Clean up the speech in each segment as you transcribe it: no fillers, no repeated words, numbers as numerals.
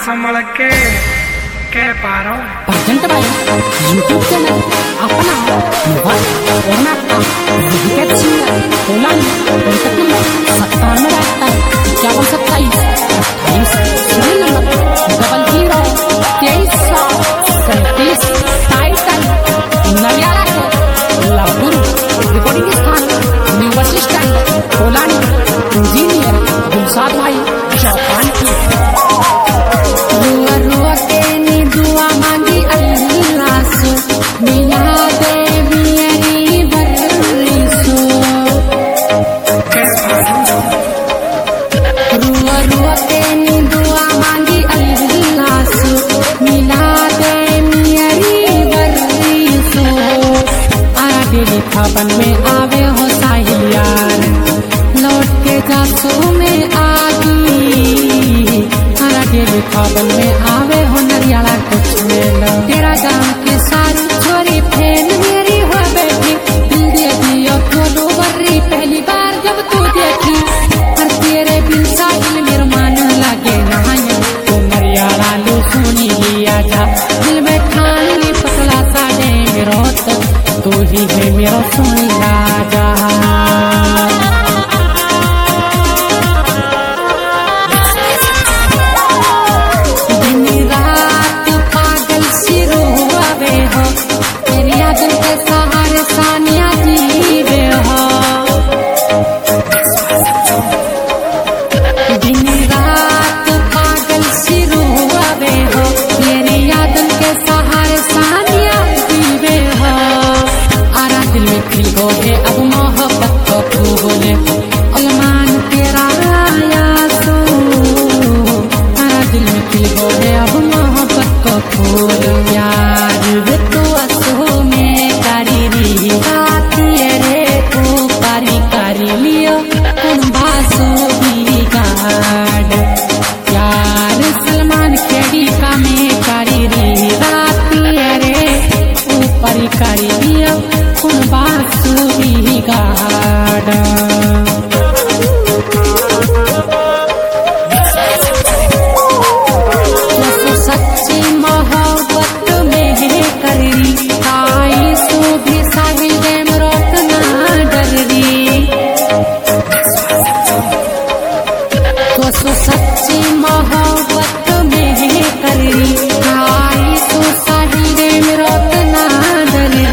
संभल के कह पा रहा हूँ। प्रेजेंट बाय यूट्यूब चैनल अपना मोबाइल ओना का विकेट सिंगर ओलान contact number 97 serial number 002337 title नरियाला के लाहौर रिकॉर्डिंग स्थान न्यू बस स्टैंड ओलान इंजीनियर गुलसाद भाई जापान की खाबन में आवे हो साहिल यार लौट के जासू में आगी हरा डेली खाबन में आवे हो नरियाला कुछ मेला तेरा गाँव के सारी छोरी फैन मेरी हो बैठी दिल दे दियो खोलो वर्री पहली बार जब तू देखी हर तेरे बिन साहिल मेरे मन लगे नहाए तो नरियाला लो सुनी लिया जा दिल में ठान ली पतला सा दे मेरो तू ही है मेरा सुन राजा दिन रात पागल सिरो आवे हो तेरी याद के सहारे सानिया जीवे हो दिन रात पागल सिरो आवे हो तेरी याद के सहारे सानिया जीवे हो दिल में खिल गो है अब मोहब्बत को फूले अलमान तेरा आया सो हरा दिल में खिल गो है अब मोहब्बत को फूल यार तो असो में कारी री आती रे को पारी कारी लियो उन बासो भी गाड़ यार सलमान खेड़ी का में कारी री आती रे ऊपर कारी लियो बांसुरी गाड़ा सच्ची मोहब्बत में करी आई सो भी साहिल में रोकना डरी तो सच्ची मोहब्बत में करी आई सो साहिल में रोकना डरी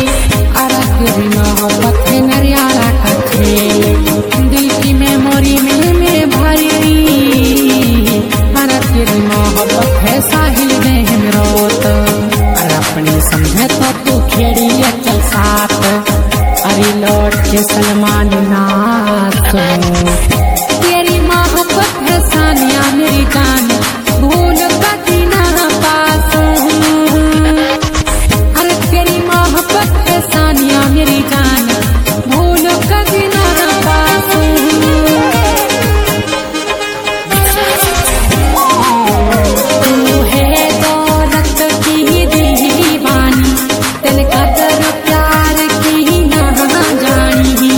मोहब्बत है नरियाला का खेल दिल की मेमोरी में भरी हमारा तेरी मोहब्बत है साहिल में रोत और अपनी समझे तो तू खेड़ी चल साथ अरे लौट के सलमान नाथ तेरी मोहब्बत है सानिया मेरी जान भूल कभी ना पास अरे तेरी मोहब्बत है सानिया मेरी जान भूल कभी ना पासूं तू है दौलत की दीवानी दिल कदर प्यार की ना जानी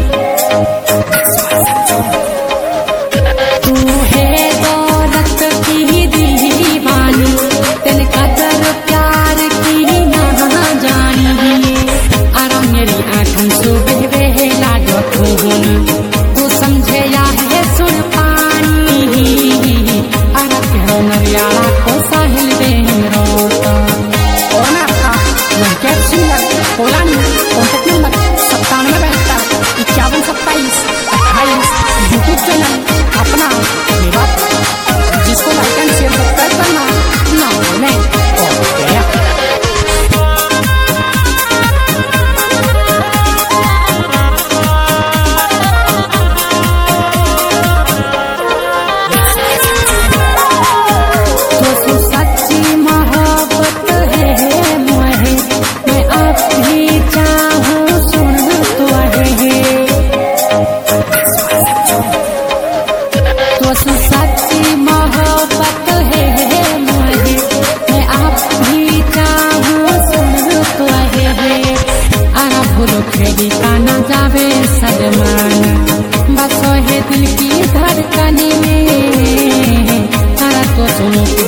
तू है दौलत की दीवानी दिल कदर प्यार की ना जानी मेरी आँखों सुबह बेहला जो तू समझे या है सुन पानी अरब हो नरियाला को साहिल में रोता ओना का विकेट सिंगर ओलान कॉन्टैक्ट नंबर 97 यूट्यूब चैनल अपना मेरा जिसको लाइक एंड शेयर सब्सक्राइब करना ना भूलें और खेड़ी का न जावे सलमान बस है दिल की धड़कन में तारा तो सुनो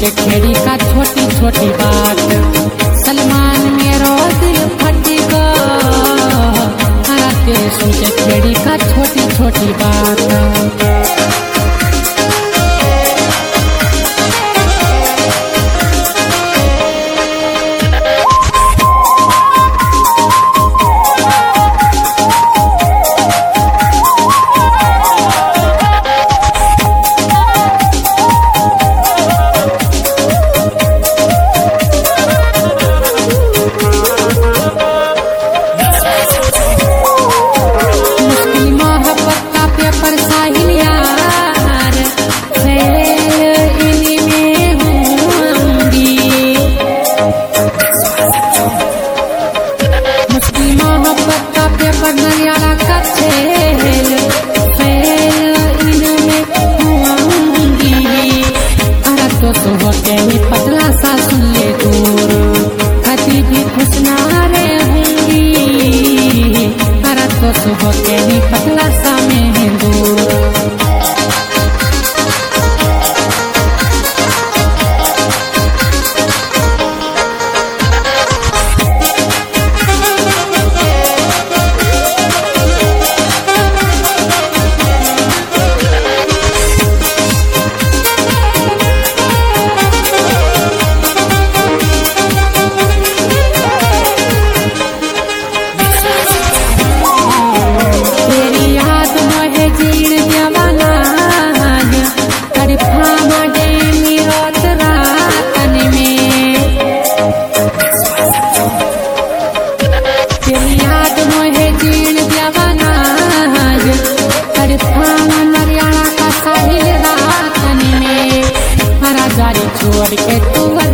सोचे खेड़ी का छोटी छोटी बात, सलमान मेरो दिल फटेगा। के सोचे खेड़ी का छोटी छोटी बात। पतला सा सुन ले दूर, कभी भी खुश ना रहूंगी। हरा तो सुबह के ही पतला सा मैं दूर। छोड़ के तू